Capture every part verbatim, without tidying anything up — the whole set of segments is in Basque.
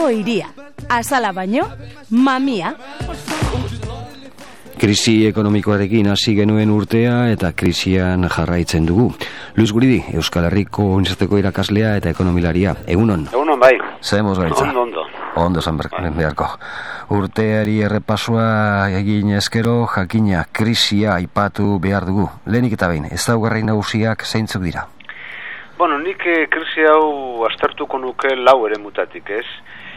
Bilboko hiria. Azala baino, mamia. Krisi ekonomikoarekin hasi genuen urtea eta krisian jarraitzen dugu. Luis Guridi, Euskal Herriko Unibertsitateko irakaslea eta ekonomilaria. Egunon. Egunon, bai. Zaemos gaitza. Ondo, ondo. Ondo zan beharko. Urteari errepasoa egin eskero, jakina krisia aipatu behar dugu. Lehenik eta behin, ez daugarri nagusiak zeintzuk dira? Bueno, nik eh, krisi hau aztertuko nuke lau ere mutatik, ez?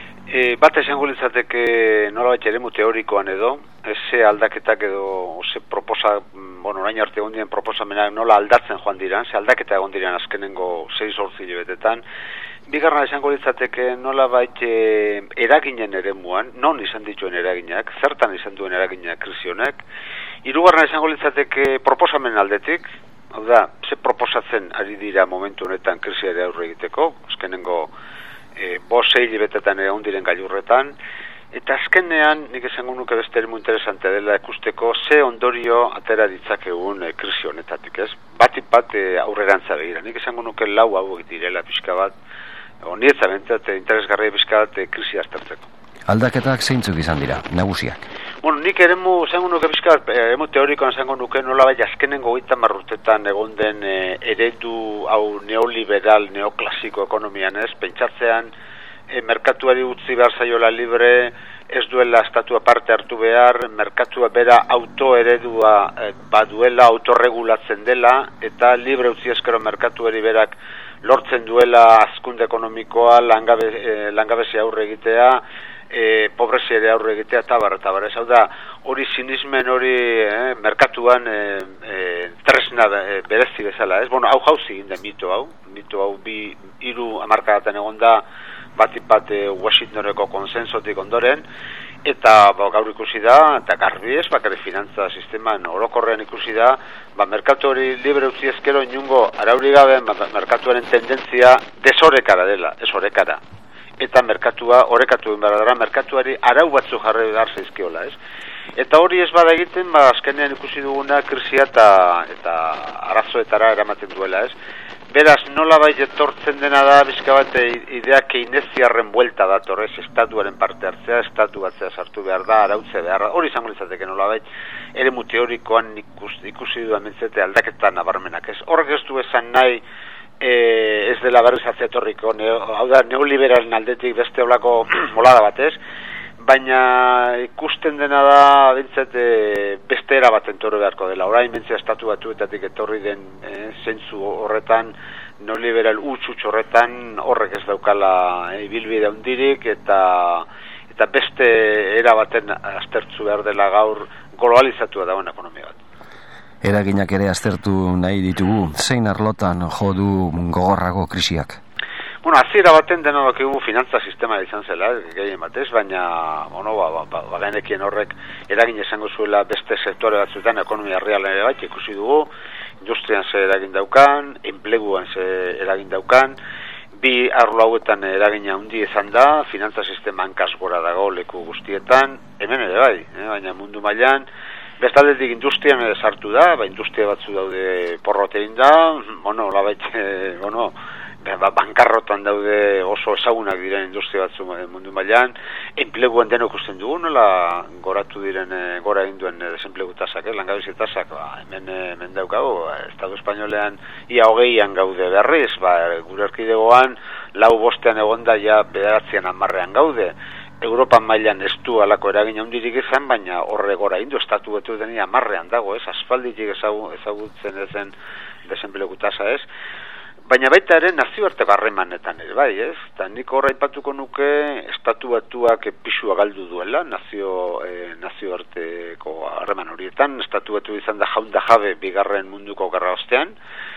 E, bat esango litzateke nolabait eremu teorikoan edo, ze aldaketak edo, ze proposa, bueno, orain arte egon diren proposamenak nola aldatzen joan diran, ze aldaketa egon diran azkenengo sei zortzi hilabetetan. Bigarren esango litzateke nolabait e, eraginen eremuan, non izan dituen eraginak, zertan izan duen eraginak krisi honek. Hirugarren esango litzateke proposamen aldetik, hau da, ze proposatzen ari dira momentu honetan krisiari aurre egiteko, azkenengo E, bo sei hilabetetan egon diren gailurretan, eta azkenean nik esango nuke beste eremu interesante dela ikusteko ze ondorio atera ditzakegun e, krisi honetatik, ez? Batik bat e, aurrerantza begira. Nik esango nuke lau hauek direla pixka bat, onietza bentzat interesgarria pixka bat e, krisi aztertzeko. Aldaketak zeintzuk izan dira, nagusiak? Bueno, nik eremu esango nuke pixka bat, eremu teorikoan esango nuke nola bai azkenengo hogeita hamar urtetan egon den e, eredu hau neoliberal, neoklasiko ekonomian, ez? Pentsatzean e, merkatuari utzi behar zaiola libre, ez duela estatua parte hartu behar, merkatua bera autoeredua e, baduela, autorregulatzen dela, eta libre utzi eskero merkatuari berak lortzen duela hazkunde ekonomikoa, langabe, e, langabezia aurre egitea, E, pobrezia ere aurre egitea tabar, tabar, ez hau da, hori sinismen hori eh, merkatuan eh, eh, tresna eh, berezi bezala, ez? Bueno, hau jauzi egin den mito hau, mito hau bi, hiru hamarkadatan egon da, batik bat eh, Washingtoneko konsensotik ondoren, eta ba, gaur ikusi da, eta garbi ez, bakari finantza sisteman orokorrean ikusi da, ba, merkatu hori libre utzi ezkero inungo arauri gabe, ba, merkatuaren tendentzia desorekara dela, ez orekara. Eta merkatua, orekatu egin behar dara, merkatuari arau batzu jarri behar zaizkiola, ez? Eta hori ez bada egiten, ba, azkenean ikusi duguna krisia eta, eta arazoetara eramaten duela, ez? Beraz, nola bai etortzen dena da, bizka bat, idea keineziarren buelta dator, ez? Estatuaren parte hartzea, estatu batzea sartu behar da, arautze behar da, hori izango litzateke nola bai, eremu teorikoan ikusi, ikusi duan mentzete aldaketan nabarmenak, ez? Horrek ez du esan nahi, E, ez dela berriz atzetorriko, neo, hau da, neoliberalen aldetik beste olako molada batez, baina ikusten dena da, bintzat, e, beste era bat entorri beharko dela. Orain mentzia estatu batuetatik etorri den e, zentzu horretan, neoliberal utxutx horretan, horrek ez daukala ibilbide handirik, eta, eta beste era baten aztertzu behar dela gaur globalizatua dagoen ekonomia bat. Eraginak ere aztertu nahi ditugu, zein arlotan jo du gogorrago krisiak? Bueno, hasiera baten denok egu finantza sistema izan zela, gehien batez, baina, bueno, ba, ba, ba, ba genekien horrek eragin esango zuela beste sektore batzuetan, ekonomia realen ere bat, ikusi dugu, industrian ze eragin daukan, enpleguan ze eragin daukan, bi arlo hauetan eragina handi izan da, finantza sistema hankaz gora dago leku guztietan, hemen ere bai, eh, baina mundu mailan, bestaldetik industrian ere sartu da, ba, industria batzu daude porrotein da, bueno, labait, eh, bueno, ba, bankarrotan daude oso ezagunak diren industria batzu mundu mailan, enpleguan denok ikusten dugu, nola goratu diren, gora egin duen desenplegu tasak, eh, langabezi tasak, ba, hemen, hemen daukago, Estatu Espainolean ia hogeian gaude berriz, ba, gure erkidegoan, lau bostean egonda ja bederatzean hamarrean gaude, Europan mailan ez du alako eragin handirik izan, baina horre gora indu, estatu betu denia hamarrean dago, ez, asfalditik ezagu, ezagutzen ezen desenplegu tasa, ez, baina baita ere nazioarteko harremanetan ere, bai, ez, eta nik horra aipatuko nuke estatu batuak pisua galdu duela, nazio, eh, nazioarteko harreman horietan, estatu batu izan da jaunda jabe bigarren munduko gerra ostean,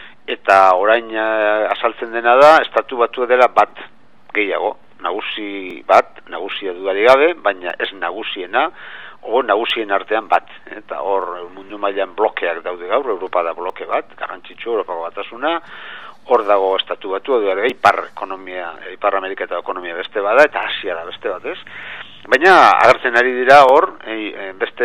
eta orain eh, azaltzen dena da, estatu batu dela bat gehiago, nagusi bat, nagusia dudari gabe, baina ez nagusiena, o nagusien artean bat. Eta hor mundu mailan blokeak daude gaur, Europa da bloke bat, garrantzitsu Europako batasuna, hor dago estatu batu, edo ipar ekonomia, ipar Amerika eta ekonomia beste bada, eta Asia da beste bat, ez? Baina agertzen ari dira hor, e, beste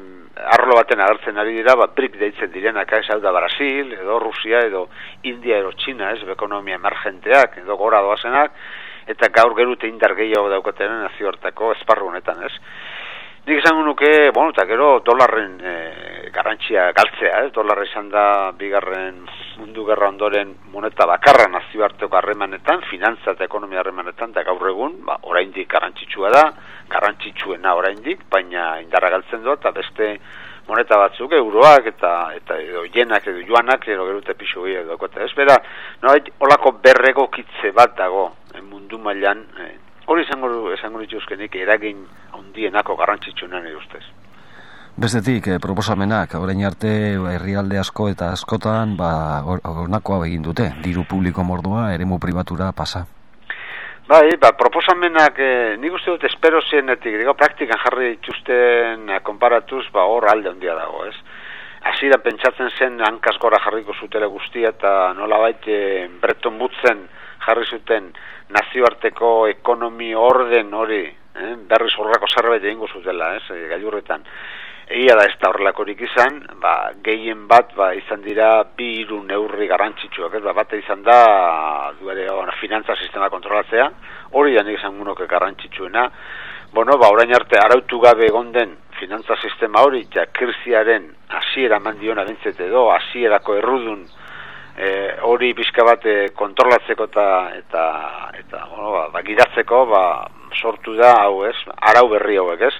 arlo baten agertzen ari dira, ba, B R I C deitzen direnak, ez hau da Brasil, edo Rusia, edo India, edo China, ez, ekonomia emergenteak, edo gora doazenak, eta gaur gerute indar gehiago daukatenen nazioarteko esparru honetan, ez? Nik esango nuke, bueno, eta gero dolarren e, garrantzia galtzea, ez? Dolarra izan da bigarren mundu gerra ondoren moneta bakarra nazioarteko harremanetan, finantza eta ekonomia harremanetan, eta gaur egun, ba, oraindik garrantzitsua da, garrantzitsuena oraindik, baina indarra galtzen du, eta beste moneta batzuk, euroak eta eta edo jenak edo joanak edo gerute pixu gehiago daukate. Ez bera, nolait, holako berregokitze bat dago eh, mundu mailan, eh, hori esango esango dituzkenik eragin handienako garrantzitsuenan nire ustez. Bestetik, eh, proposamenak, orain arte herrialde asko eta askotan, ba, honakoa egin dute, diru publiko mordua, eremu pribatura pasa. Bai, ba, proposamenak, eh, nik uste dut espero zienetik, digo, praktikan jarri dituzten eh, konparatuz, ba, hor alde handia dago, ez? Hasi da pentsatzen zen hankaz gora jarriko zutela guztia, eta nolabait eh, Bretton Woodsen jarri zuten nazioarteko ekonomi orden hori, eh, berriz horrelako zerbait egingo zutela, ez, eh, gailurretan. Egia da ez da horrelakorik izan, ba, gehien bat ba, izan dira bi hiru neurri garrantzitsuak, ez da, bate izan da duere, bueno, finantza sistema kontrolatzea, hori da nik izan gunoke garrantzitsuena, bueno, ba, orain arte arautu gabe egon den finantza sistema hori, ja, krisiaren hasiera mandiona bentzete edo, hasierako errudun eh, hori pixka bat eh, kontrolatzeko eta, eta, eta bueno, ba, ba, gidatzeko, ba, sortu da, hau ez, arau berri hauek ez,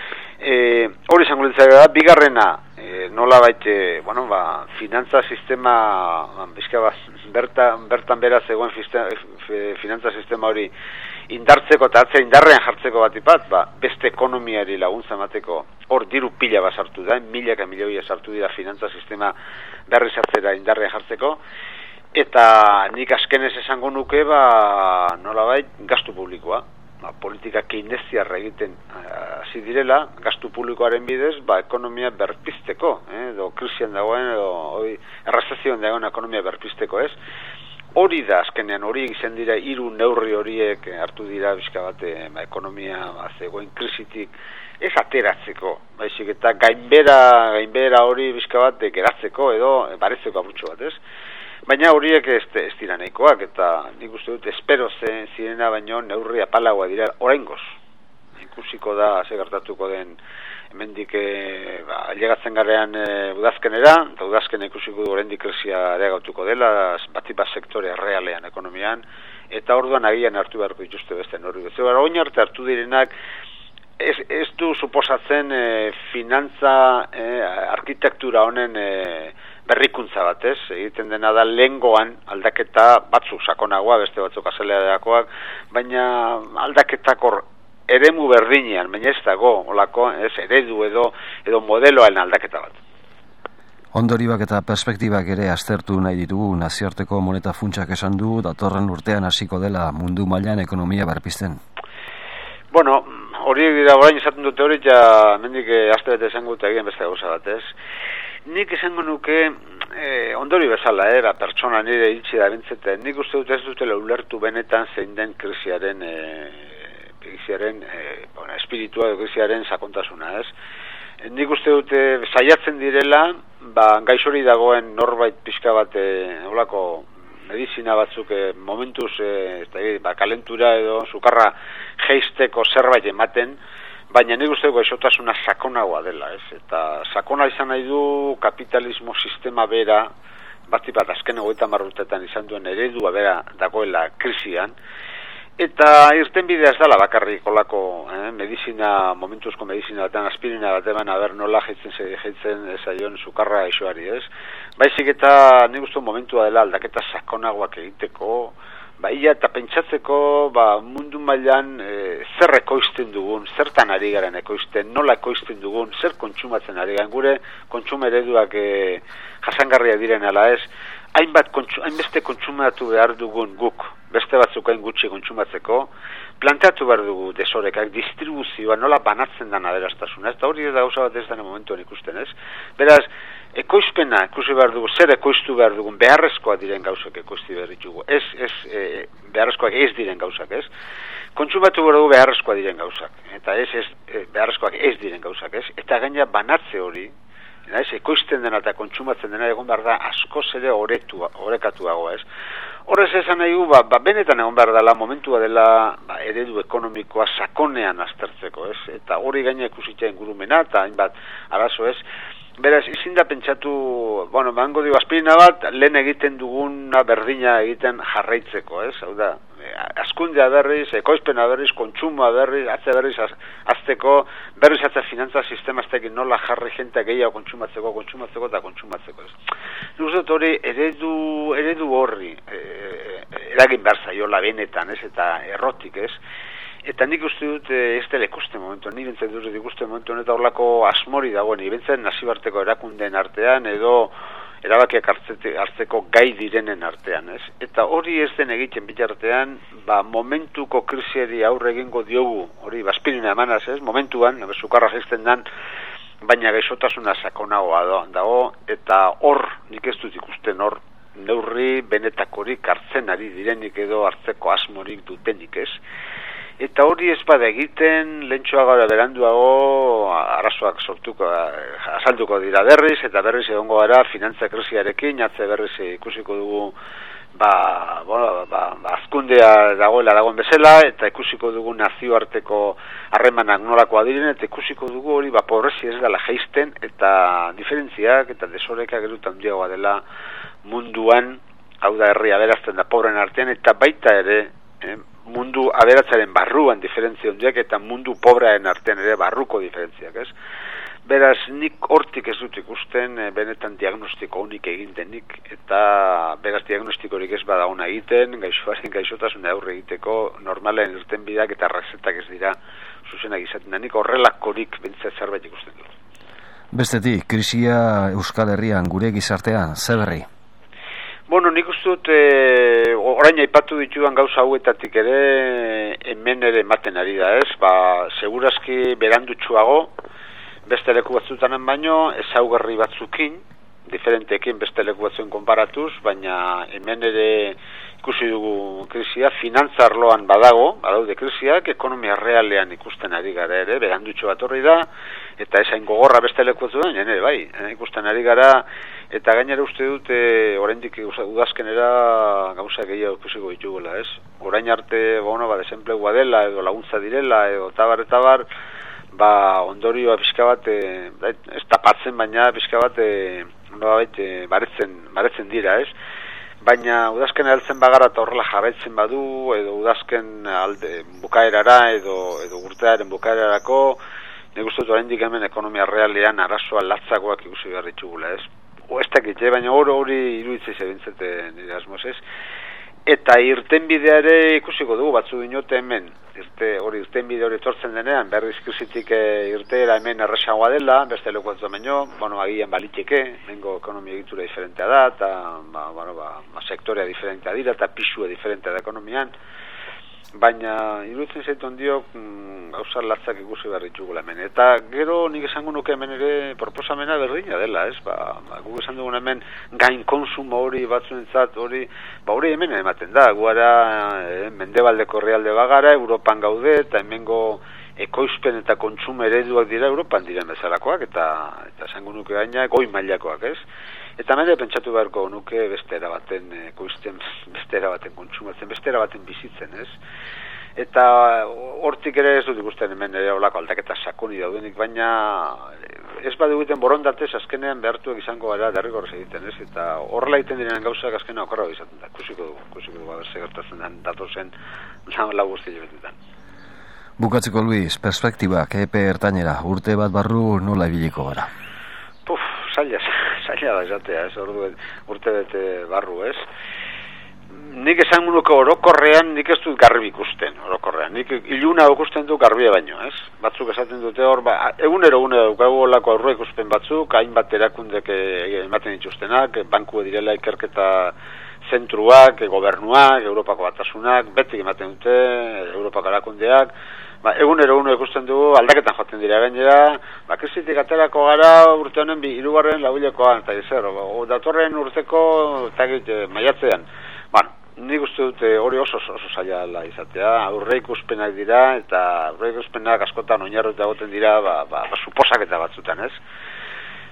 E, hori izango litzake, bigarrena e, nola baite, bueno, ba, finantza sistema bizka, ba, bertan, bertan bera zegoen fiste, f, finantza sistema hori indartzeko eta atzea indarrean jartzeko bat ipat, ba, beste ekonomiari laguntza emateko hor diru pila bat sartu da, milaka milioia sartu dira finantza sistema berri sartzera indarrean jartzeko, eta nik azkenez esango nuke, ba, nola bait, gastu publikoa. Ba, politika keinesiarra egiten hasi uh, direla, gastu publikoaren bidez, ba, ekonomia berpizteko, eh, edo krisian dagoen, edo errezezioan dagoen ekonomia berpizteko, ez? Hori da, azkenean, hori izan dira, hiru neurri horiek hartu dira, bizka bate, ba, ekonomia ba, zegoen krisitik, ez ateratzeko, baizik eta gainbera, gainbera hori bizka bat geratzeko, edo baretzeko abrutxo bat, ez? Baina horiek ez, ez dira nahikoak, eta nik uste dut espero zen zirena baino neurri apalagoa dira oraingoz. Ikusiko da ze gertatuko den hemendik e, ba, ailegatzen garean e, udazkenera, eta udazken ikusiko du oraindik krisia areagotuko dela, batipat sektore realean ekonomian, eta orduan agian hartu beharko dituzte beste neurri. Zer, orain arte hartu direnak ez, ez du suposatzen e, finantza e, arkitektura honen e, berrikuntza bat, ez? Egiten dena da lehengoan aldaketa batzuk sakonagoa, beste batzuk azaleakoak, baina aldaketak hor eremu berdinean, baina ez dago, olako, ez, eredu edo, edo modeloaren aldaketa bat. Ondorioak eta perspektibak ere aztertu nahi ditugu, nazioarteko moneta funtsak esan du, datorren urtean hasiko dela mundu mailan ekonomia berpizten. Bueno, hori dira orain esaten dute hori, ja mendik aste bete esango dute egin beste gauza bat, ez? Nik esango nuke eh, ondori bezala, era, pertsona nire hitzi da bintzete, nik uste dut ez dutela ulertu benetan zein den krisiaren, eh, krisiaren eh, bueno, espiritua edo krisiaren sakontasuna, ez? Nik uste dute saiatzen direla, ba, gaixori dagoen norbait pixka bat eh, olako medizina batzuk eh, momentuz eh, ba, kalentura edo sukarra jeisteko zerbait ematen, baina nik uste gaixotasuna sakonagoa dela, ez? Eta sakona izan nahi du kapitalismo sistema bera, bati bat azken hogeita hamar urteetan izan duen eredua bera dagoela krisian, eta irten bidea ez dela bakarrik olako eh, medizina, momentuzko medizina batean aspirina bat eban aber nola jaitzen jaitzen zaion sukarra isoari, ez? Baizik eta nik uste momentua dela aldaketa sakonagoak egiteko, ba, ia eta pentsatzeko ba, mundu mailan e, zer ekoizten dugun, zertan ari garen ekoizten, nola ekoizten dugun, zer kontsumatzen ari garen, gure kontsuma ereduak e, jasangarria diren ala ez, hainbat kontsu, hainbeste kontsumatu behar dugun guk, beste batzuk hain gutxi kontsumatzeko, planteatu behar dugu desorekak, distribuzioa, nola banatzen den aberastasuna, ez da hori da gauza bat ez dena momentuan ikusten, ez? Beraz, ekoizpena, ikusi behar dugu, zer ekoiztu behar dugun, beharrezkoa diren gauzak ekoizti behar ditugu, ez, ez, e, beharrezkoak ez diren gauzak, ez? Kontsumatu behar dugu beharrezkoa diren gauzak, eta ez, ez, e, beharrezkoak ez diren gauzak, ez? Eta gaina banatze hori, naiz, ekoizten dena eta kontsumatzen dena egon behar da askoz ere oretua, orekatuagoa, ez? Horrez esan nahi gu, ba, ba, benetan egon behar dela, momentua dela ba, eredu ekonomikoa sakonean aztertzeko, ez? Eta hori gaina ikusitzea ingurumena, eta hainbat arazo, ez? Beraz, izin da pentsatu, bueno, bango dio aspirina bat, lehen egiten duguna berdina egiten jarraitzeko, ez? Hau da, azkundea berriz, ekoizpena berriz, kontsumoa berriz, atze berriz azteko, berriz atze finantza sistema aztekin nola jarri jentea gehiago kontsumatzeko, kontsumatzeko eta kontsumatzeko, ez? Nuz dut hori eredu, eredu horri e, eragin behar zaiola benetan, ez? Eta errotik, ez? Eta nik uste dut ez dela ikusten momentu, ni bentzen dut ikusten momentu, eta horlako asmori dagoen, ni bentzen nazibarteko erakundeen artean, edo erabakiak hartzeko gai direnen artean, ez? Eta hori ez den egiten bitartean, ba, momentuko krisiari aurre egingo diogu, hori, baspirina emanaz, ez? Momentuan, sukarra jaisten dan, baina gaixotasuna sakonagoa dago, eta hor, nik ez dut ikusten hor, neurri benetakorik hartzen ari direnik edo hartzeko asmorik dutenik, ez? Eta hori ez bada egiten, lehentxoa gara beranduago, arazoak sortuko, azalduko dira berriz, eta berriz egongo gara finantza krisiarekin, atze berriz ikusiko dugu, ba, bueno, ba, ba, azkundea dagoela dagoen bezala, eta ikusiko dugu nazioarteko harremanak nolakoa diren, eta ikusiko dugu hori, ba, pobrezi ez dela jaisten, eta diferentziak, eta desorekak erutan handiagoa dela munduan, hau da herria berazten da pobren artean, eta baita ere, eh, mundu aberatzaren barruan diferentzia handiak eta mundu pobrearen artean ere barruko diferentziak, ez? Beraz, nik hortik ez dut ikusten, e, benetan diagnostiko unik egin denik, eta beraz diagnostikorik ez bada ona egiten, gaixoaren gaixotasuna aurre egiteko, normalen irtenbideak eta rezetak ez dira zuzenak izaten, nik horrelakorik bentzat zerbait ikusten dut. Bestetik, krisia Euskal Herrian gure gizartean, zer berri? Bueno, nik uste dut, e, orain aipatu dituan gauza hauetatik ere, hemen ere ematen ari da, ez? Ba, segurazki berandutsuago, beste leku batzutanen baino, ezaugarri batzukin, diferentekin beste leku batzuen konparatuz, baina hemen ere ikusi dugu krisia, finantza arloan badago, badaude krisiak, ekonomia realean ikusten ari gara ere, berandutxo bat horri da, eta esain gogorra beste leku batzuen, ere bai, ikusten ari gara, eta gainera uste dut, e, oraindik udazkenera gauza gehiago ikusiko ditugula, ez? Orain arte, bueno, ba, desenplegua dela, edo laguntza direla, edo tabar eta bar, ba, ondorioa pixka bat, e, ez tapatzen, baina pixka bat, e, nolabait, e, baretzen, baretzen dira, ez? Baina udazken heltzen bagara eta horrela jarraitzen badu, edo udazken alde bukaerara, edo, edo urtearen bukaerarako, nik uste dut oraindik hemen ekonomia realean arazoa latzagoak ikusi behar ditugula, ez? O ez dakit, baina hori hori iruditzei zebintzete nire asmoz, ez? Eta irtenbidea ere ikusiko dugu, batzu dinote hemen, irte, hori irtenbide hori etortzen denean, berriz krisitik irteera hemen erresagoa dela, beste leku batzu baino, bueno, agian baliteke, mengo ekonomia egitura diferentea da, eta, ba, bueno, ba, sektorea diferentea dira, eta pisua diferentea da ekonomian, baina iruditzen zaitu ondiok gauza latzak ikusi behar ditugula hemen. Eta gero nik esango nuke hemen ere proposamena berdina dela, ez? Ba, guk esan dugun hemen gain konsumo hori batzuentzat hori, ba hori hemen ematen da, guara eh, mendebaldeko herrialde bagara, Europan gaude, eta hemengo ekoizpen eta kontsumo ereduak dira Europan diren bezalakoak, eta eta esango nuke gaina goi mailakoak, ez? Eta mende pentsatu beharko nuke beste erabaten ekoizten, beste erabaten kontsumatzen, beste erabaten bizitzen, ez? Eta hortik ere ez dut ikusten hemen ere olako aldaketa sakoni daudenik, baina ez badu egiten borondatez azkenean behartuak izango gara derrigorrez egiten, ez? Eta horrela egiten diren gauzak azkenean okorra izaten da, kusiko dugu, kusiko dugu, abertze gertatzen den datozen lau guzti jobetetan. Bukatzeko Luis, perspektibak, epe ertainera, urte bat barru nola ibiliko gara? Puf, zaila, zaila da esatea, ez, ordu, urte bete barru, ez? Nik esan nuke orokorrean, nik ez dut garbi ikusten, orokorrean. Nik iluna ikusten du garbia baino, ez? Batzuk esaten dute hor, ba, egunero egunero dukagu olako aurre ikusten batzuk, hainbat erakundek ematen dituztenak, banku direla ikerketa zentruak, gobernuak, Europako batasunak, betik ematen dute, Europako erakundeak, ba, egunero egunero ikusten dugu, aldaketan joaten dira gainera, ba, krisitik aterako gara urte honen bi, hirugarren lauhilekoan, eta izer, o, datorren urteko, eta e, maiatzean. Bueno, nik uste dute hori oso oso zaila izatea, aurre ikuspenak dira, eta aurre ikuspenak askotan oinarruta egoten dira, ba, ba, ba, suposaketa batzutan, ez?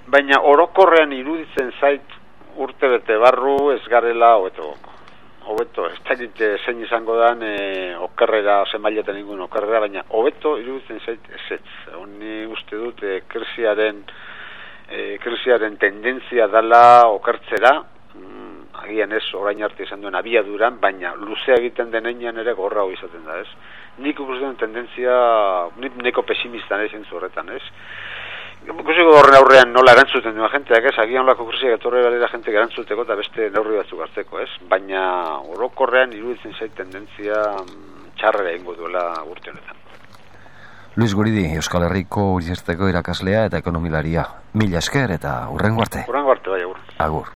baina orokorrean iruditzen zait urte bete barru ez garela hobeto. Hobeto, ez dakit zein izango dan e, okerrera, zenbailetan ingun okerrera, baina hobeto iruditzen zait ezetz. Honi uste dut e, krisiaren, e, krisiaren tendentzia dala okertzera, mm, agian ez orain arte izan duen abiaduran, baina luzea egiten denean ere gorra hori izaten da, ez? Nik ikusten tendentzia, nik neko pesimista nahi zentzu horretan, ez? Ikusiko horren aurrean nola erantzuten duen jenteak, ez? Agian olako krisiak etorre galera jenteak erantzuteko eta beste neurri batzuk hartzeko, ez? Baina orokorrean iruditzen zait tendentzia txarrera egingo duela urte honetan. Luis Guridi, Euskal Herriko Unibertsitateko irakaslea eta ekonomilaria. Mila esker eta hurrengo arte. Hurrengo arte, bai, agur. Agur.